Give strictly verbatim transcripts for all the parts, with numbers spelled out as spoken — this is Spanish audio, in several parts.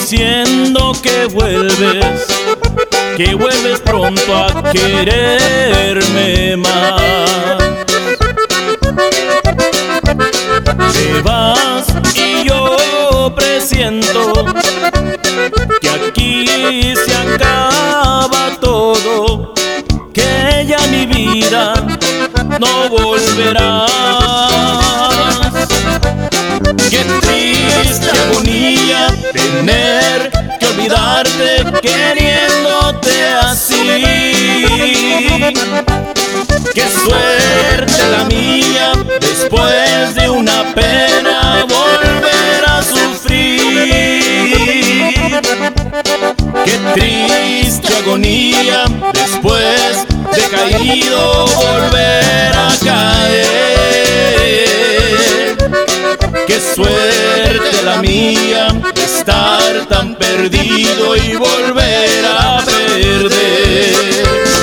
diciendo que vuelves, que vuelves pronto a quererme más. Te vas y yo presiento que aquí se acaba todo, que ya mi vida no volverás. Qué triste agonía tener que olvidarte queriéndote así. Qué suerte la mía, después de una pena volver a sufrir. Qué triste agonía, después de caído volver a caer. Qué suerte la mía, estar tan perdido y volver a perder.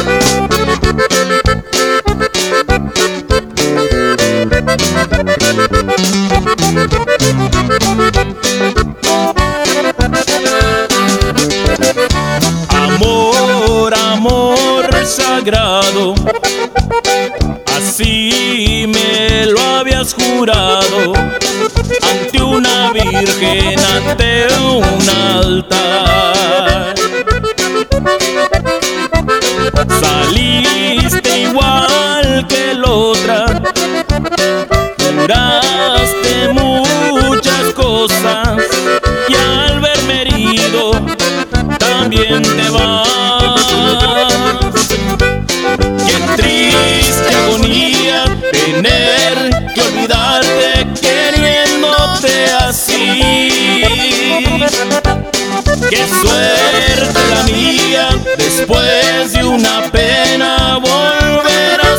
Amor, amor sagrado, así me lo habías jurado, ante una virgen, ante un altar. Saliste igual que la otra, juraste muchas cosas y al verme herido también te vas. Qué triste agonía tener que olvidarte queriéndote así. Qué suerte la mía, después de una pena volver a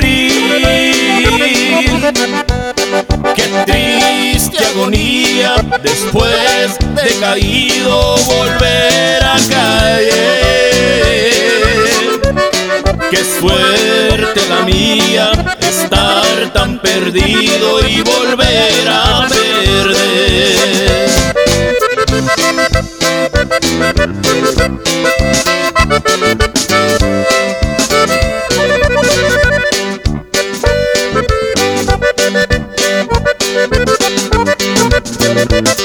sufrir. Qué triste agonía, después de caído volver a caer. Qué suerte la mía, estar tan perdido y volver a perder. Thank you.